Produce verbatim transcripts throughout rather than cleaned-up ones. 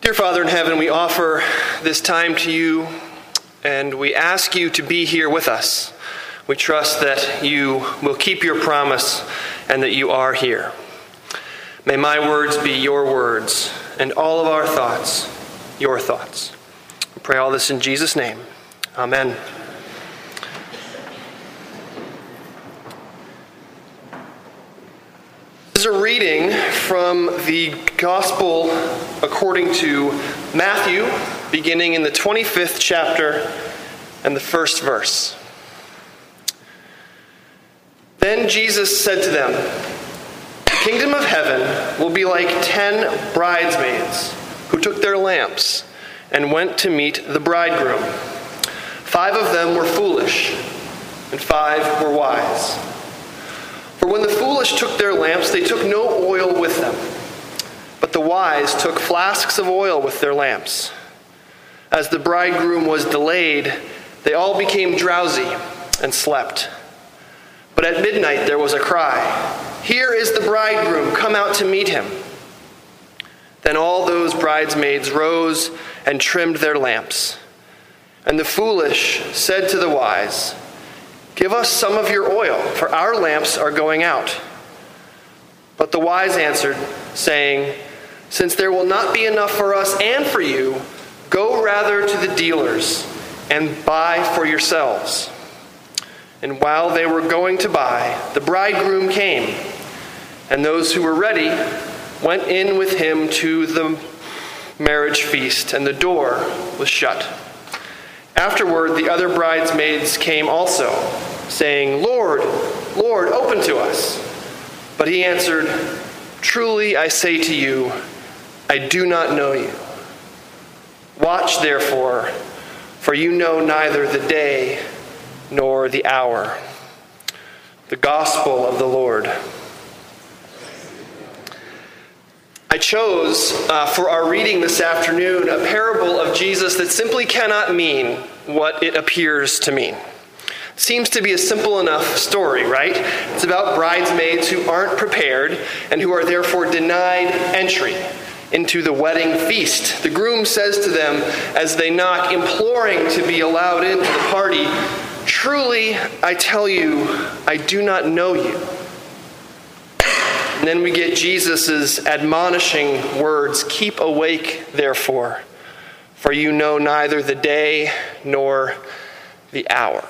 Dear Father in heaven, we offer this time to you, and we ask you to be here with us. We trust that you will keep your promise and that you are here. May my words be your words, and all of our thoughts, your thoughts. We pray all this in Jesus' name. Amen. This is a reading from the Gospel according to Matthew, beginning in the twenty-fifth chapter and the first verse. Then Jesus said to them, "The kingdom of heaven will be like ten bridesmaids who took their lamps and went to meet the bridegroom. Five of them were foolish, and five were wise. For when the foolish took their lamps, they took no oil with them. But the wise took flasks of oil with their lamps. As the bridegroom was delayed, they all became drowsy and slept. But at midnight there was a cry, 'Here is the bridegroom, come out to meet him.' Then all those bridesmaids rose and trimmed their lamps. And the foolish said to the wise, 'Give us some of your oil, for our lamps are going out.' But the wise answered, saying, 'Since there will not be enough for us and for you, go rather to the dealers and buy for yourselves.' And while they were going to buy, the bridegroom came, and those who were ready went in with him to the marriage feast, and the door was shut. Afterward, the other bridesmaids came also, saying, 'Lord, Lord, open to us.' But he answered, 'Truly I say to you, I do not know you. Watch therefore, for you know neither the day nor the hour.'" The Gospel of the Lord. I chose uh, for our reading this afternoon a parable of Jesus that simply cannot mean what it appears to mean. Seems to be a simple enough story, right? It's about bridesmaids who aren't prepared and who are therefore denied entry into the wedding feast. The groom says to them as they knock, imploring to be allowed into the party, "Truly, I tell you, I do not know you." And then we get Jesus' admonishing words, "Keep awake, therefore, for you know neither the day nor the hour."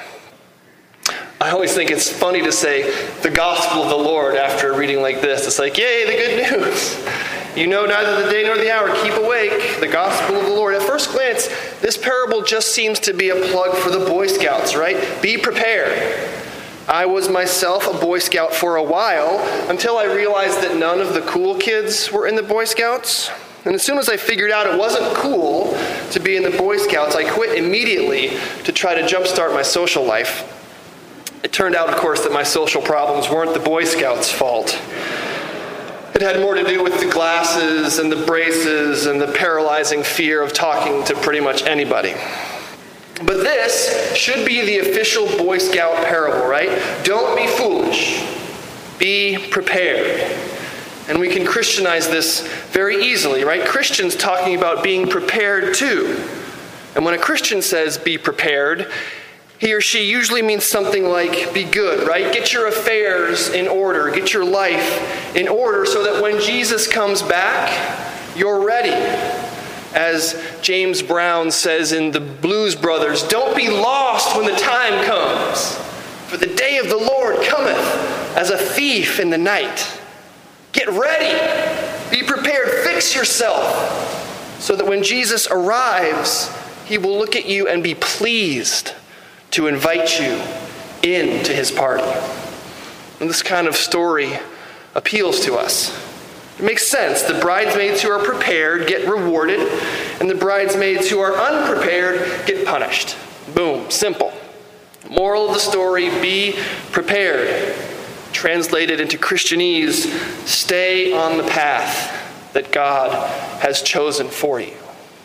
I always think it's funny to say the gospel of the Lord after a reading like this. It's like, yay, the good news. You know neither the day nor the hour. Keep awake, the gospel of the Lord. At first glance, this parable just seems to be a plug for the Boy Scouts, right? Be prepared. I was myself a Boy Scout for a while until I realized that none of the cool kids were in the Boy Scouts. And as soon as I figured out it wasn't cool to be in the Boy Scouts, I quit immediately to try to jumpstart my social life. It turned out, of course, that my social problems weren't the Boy Scouts' fault. It had more to do with the glasses and the braces and the paralyzing fear of talking to pretty much anybody. But this should be the official Boy Scout parable, right? Don't be foolish. Be prepared. And we can Christianize this very easily, right? Christians talking about being prepared too. And when a Christian says be prepared, he or she usually means something like be good, right? Get your affairs in order. Get your life in order so that when Jesus comes back, you're ready. As James Brown says in the Blues Brothers, don't be lost when the time comes, for the day of the Lord cometh as a thief in the night. Get ready. Be prepared. Fix yourself so that when Jesus arrives, he will look at you and be pleased to invite you into his party. And this kind of story appeals to us. It makes sense. The bridesmaids who are prepared get rewarded, and the bridesmaids who are unprepared get punished. Boom. Simple. Moral of the story, be prepared. Translated into Christianese, stay on the path that God has chosen for you.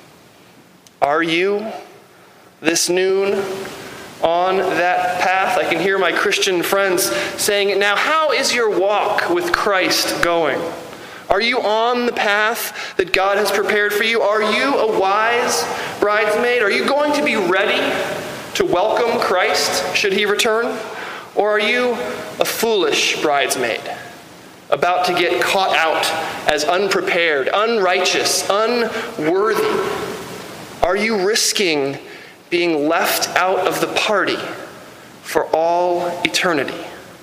Are you this noon on that path? I can hear my Christian friends saying it now. How is your walk with Christ going? Are you on the path that God has prepared for you? Are you a wise bridesmaid? Are you going to be ready to welcome Christ should he return? Or are you a foolish bridesmaid, about to get caught out as unprepared, unrighteous, unworthy? Are you risking being left out of the party for all eternity?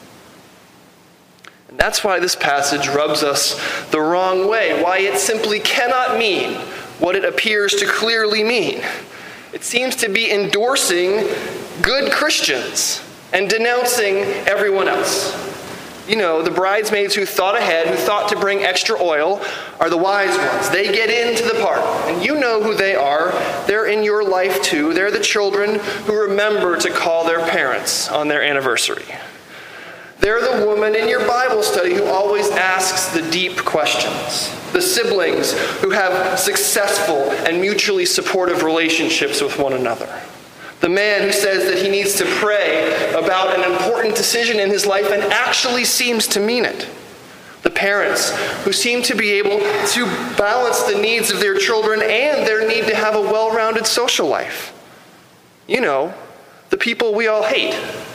And that's why this passage rubs us the wrong way, why it simply cannot mean what it appears to clearly mean. It seems to be endorsing good Christians and denouncing everyone else. You know, the bridesmaids who thought ahead, who thought to bring extra oil, are the wise ones. They get into the party, and you know who they are. They're in your life too. They're the children who remember to call their parents on their anniversary. They're the woman in your Bible study who always asks the deep questions. The siblings who have successful and mutually supportive relationships with one another. The man who says that he needs to pray about an important decision in his life and actually seems to mean it. The parents who seem to be able to balance the needs of their children and their need to have a well-rounded social life. You know, the people we all hate.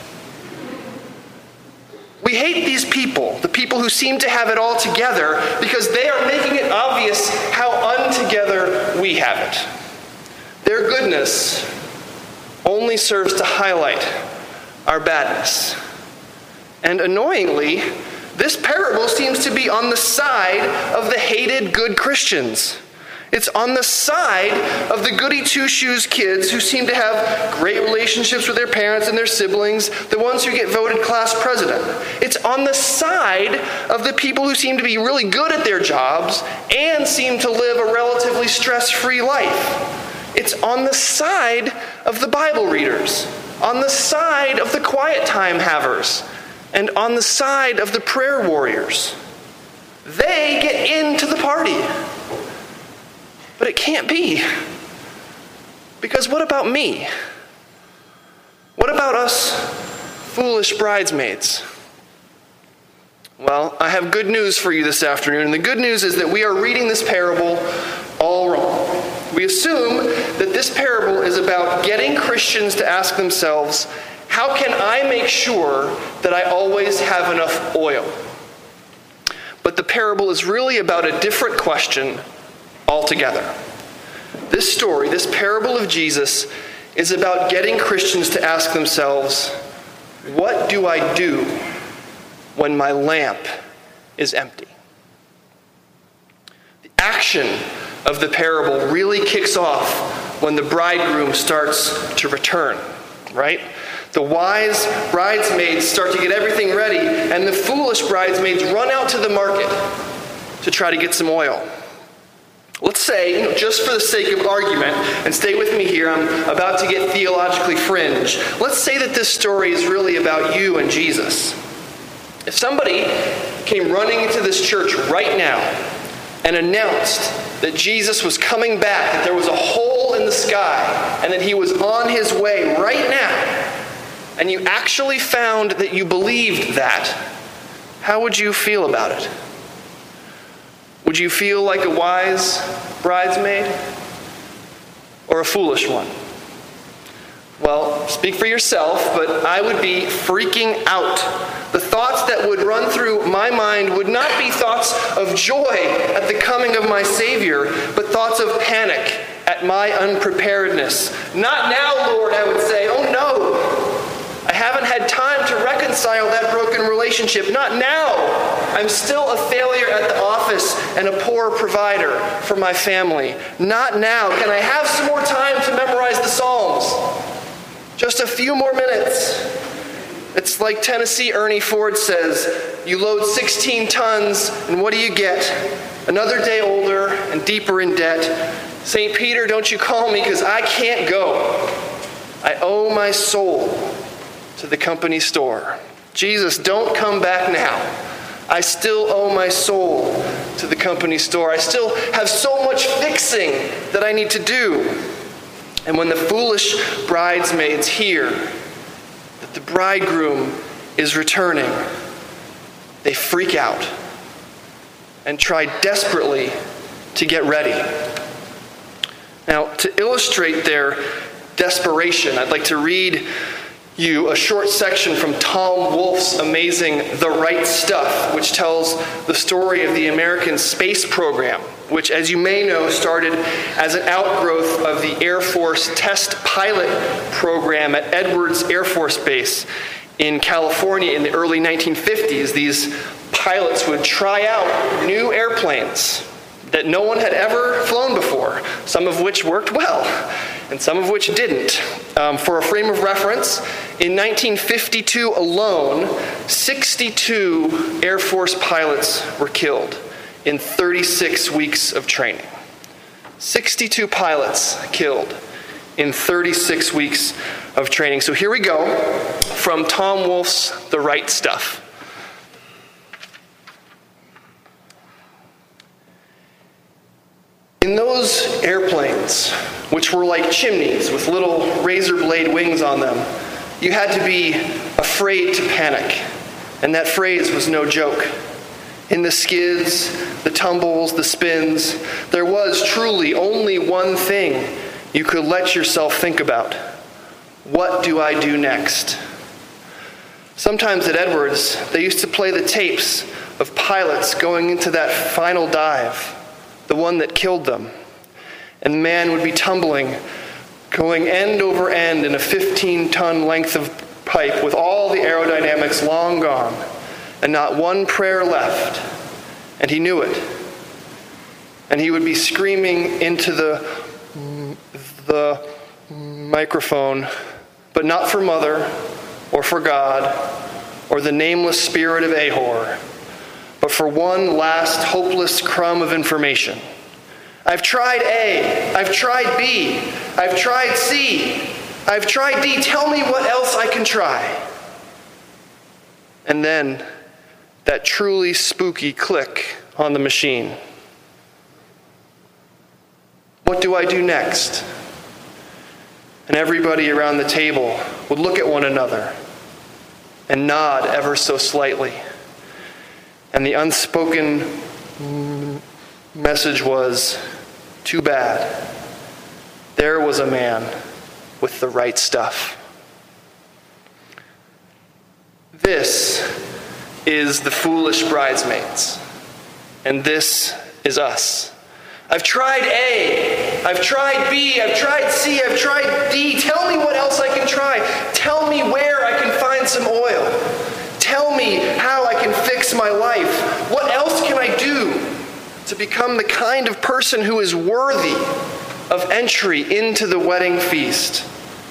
We hate these people, the people who seem to have it all together, because they are making it obvious how untogether we have it. Their goodness only serves to highlight our badness. And annoyingly, this parable seems to be on the side of the hated good Christians. It's on the side of the goody two-shoes kids who seem to have great relationships with their parents and their siblings, the ones who get voted class president. It's on the side of the people who seem to be really good at their jobs and seem to live a relatively stress-free life. It's on the side of the Bible readers, on the side of the quiet time havers, and on the side of the prayer warriors. They get into the party. But it can't be. Because what about me? What about us foolish bridesmaids? Well, I have good news for you this afternoon. And the good news is that we are reading this parable all wrong. We assume that this parable is about getting Christians to ask themselves, how can I make sure that I always have enough oil? But the parable is really about a different question altogether. This story, this parable of Jesus, is about getting Christians to ask themselves, what do I do when my lamp is empty? The action of the parable really kicks off when the bridegroom starts to return, right? The wise bridesmaids start to get everything ready, and the foolish bridesmaids run out to the market to try to get some oil. Let's say, you know, just for the sake of argument, and stay with me here, I'm about to get theologically fringe. Let's say that this story is really about you and Jesus. If somebody came running into this church right now and announced that Jesus was coming back, that there was a hole in the sky, and that he was on his way right now, and you actually found that you believed that, how would you feel about it? Would you feel like a wise bridesmaid or a foolish one? Well, speak for yourself, but I would be freaking out. The thoughts that would run through my mind would not be thoughts of joy at the coming of my Savior, but thoughts of panic at my unpreparedness. Not now, Lord, I would say. Oh no! I haven't had time to reconcile that broken relationship. Not now. I'm still a failure at the office and a poor provider for my family. Not now. Can I have some more time to memorize the Psalms? Just a few more minutes. It's like Tennessee Ernie Ford says, you load sixteen tons, and what do you get? Another day older and deeper in debt. Saint Peter, don't you call me, because I can't go. I owe my soul to the company store. Jesus, don't come back now. I still owe my soul to the company store. I still have so much fixing that I need to do. And when the foolish bridesmaids hear that the bridegroom is returning, they freak out. and try desperately to get ready. Now, to illustrate their desperation, I'd like to read you a short section from Tom Wolfe's amazing The Right Stuff, which tells the story of the American space program, which, as you may know, started as an outgrowth of the Air Force test pilot program at Edwards Air Force Base in California in the early nineteen fifties. These pilots would try out new airplanes that no one had ever flown before, some of which worked well, and some of which didn't. Um, for a frame of reference, in nineteen fifty-two alone, sixty-two Air Force pilots were killed in thirty-six weeks of training. sixty-two pilots killed in thirty-six weeks of training. So here we go from Tom Wolfe's The Right Stuff. In those airplanes, which were like chimneys with little razor blade wings on them, you had to be afraid to panic. And that phrase was no joke. In the skids, the tumbles, the spins, there was truly only one thing you could let yourself think about. What do I do next? Sometimes at Edwards, they used to play the tapes of pilots going into that final dive, the one that killed them. And the man would be tumbling, going end over end in a fifteen-ton length of pipe with all the aerodynamics long gone and not one prayer left. And he knew it. And he would be screaming into the, the microphone, but not for Mother or for God or the nameless spirit of Ahor, but for one last hopeless crumb of information. I've tried A, I've tried B, I've tried C, I've tried D. Tell me what else I can try. And then that truly spooky click on the machine. What do I do next? And everybody around the table would look at one another and nod ever so slightly. And the unspoken message was, too bad. There was a man with the right stuff. This is the foolish bridesmaids. And this is us. I've tried A, I've tried B, I've tried C, I've tried D. Tell me what else I can try. Tell me where I can find some oil. Tell me how I can fix my life. What else can I do to become the kind of person who is worthy of entry into the wedding feast?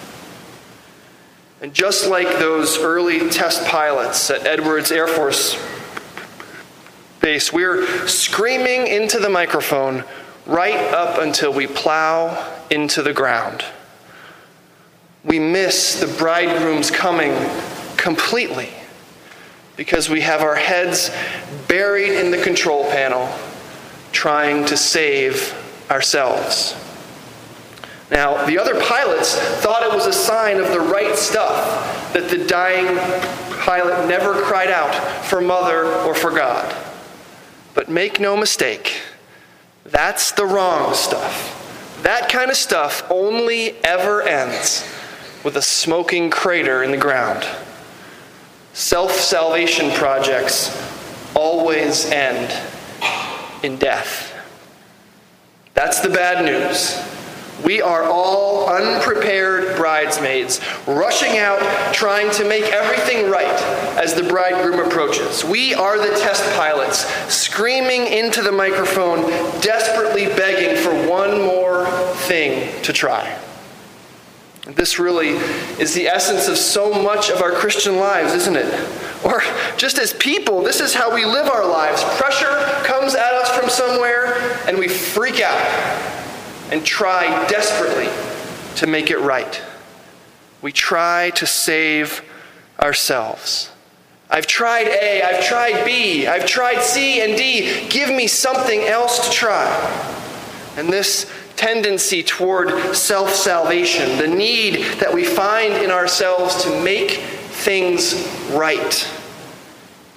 And just like those early test pilots at Edwards Air Force Base, we're screaming into the microphone right up until we plow into the ground. We miss the bridegroom's coming completely because we have our heads buried in the control panel trying to save ourselves. Now, the other pilots thought it was a sign of the right stuff that the dying pilot never cried out for Mother or for God. But make no mistake, that's the wrong stuff. That kind of stuff only ever ends with a smoking crater in the ground. Self-salvation projects always end in death. That's the bad news. We are all unprepared bridesmaids, rushing out, trying to make everything right as the bridegroom approaches. We are the test pilots, screaming into the microphone, desperately begging for one more thing to try. This really is the essence of so much of our Christian lives, isn't it? Or just as people, this is how we live our lives. Pressure comes at us from somewhere, and we freak out and try desperately to make it right. We try to save ourselves. I've tried A, I've tried B, I've tried C and D. Give me something else to try. And this tendency toward self-salvation, the need that we find in ourselves to make things right,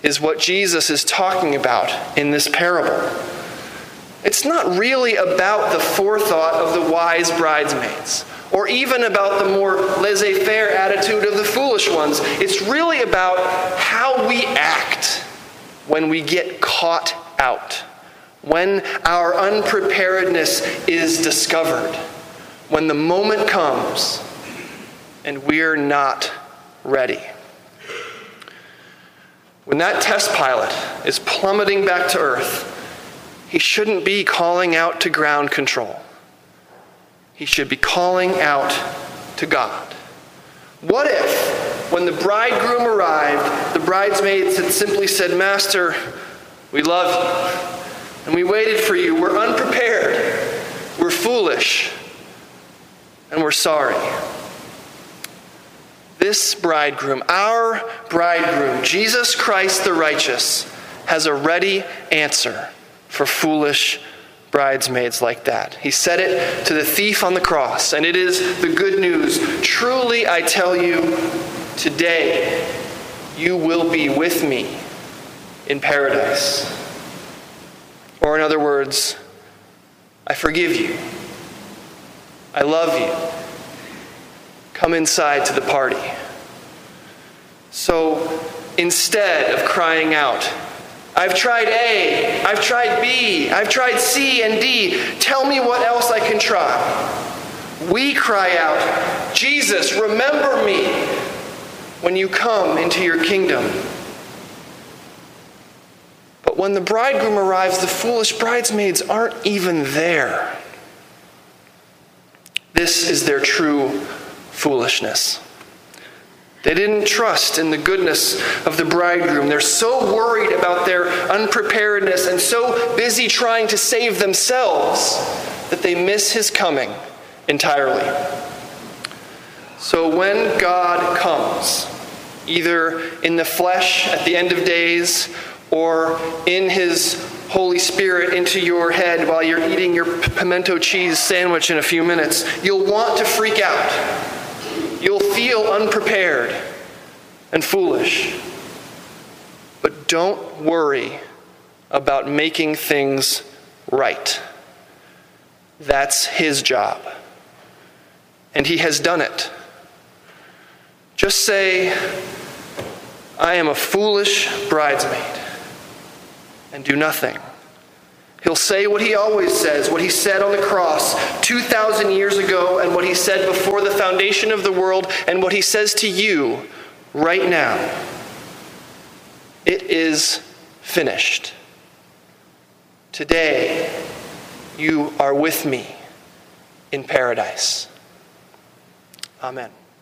is what Jesus is talking about in this parable. It's not really about the forethought of the wise bridesmaids, or even about the more laissez-faire attitude of the foolish ones. It's really about how we act when we get caught out, when our unpreparedness is discovered, when the moment comes and we're not ready. When that test pilot is plummeting back to Earth, he shouldn't be calling out to ground control. He should be calling out to God. What if, when the bridegroom arrived, the bridesmaids had simply said, "Master, we love you, and we waited for you. We're unprepared, we're foolish, and we're sorry." This bridegroom, our bridegroom, Jesus Christ the righteous, has a ready answer for foolish bridesmaids like that. He said it to the thief on the cross, and it is the good news. "Truly I tell you, today you will be with me in paradise." Or in other words, I forgive you. I love you. Come inside to the party. So instead of crying out, "I've tried A, I've tried B, I've tried C and D, tell me what else I can try," we cry out, "Jesus, remember me when you come into your kingdom." But when the bridegroom arrives, the foolish bridesmaids aren't even there. This is their true foolishness. They didn't trust in the goodness of the bridegroom. They're so worried about their unpreparedness and so busy trying to save themselves that they miss his coming entirely. So when God comes, either in the flesh at the end of days or in his Holy Spirit into your head while you're eating your pimento cheese sandwich in a few minutes, you'll want to freak out. You'll feel unprepared and foolish. But don't worry about making things right. That's his job. And he has done it. Just say, "I am a foolish bridesmaid," and do nothing. He'll say what he always says, what he said on the cross two thousand years ago, and what he said before the foundation of the world, and what he says to you right now. It is finished. Today, you are with me in paradise. Amen.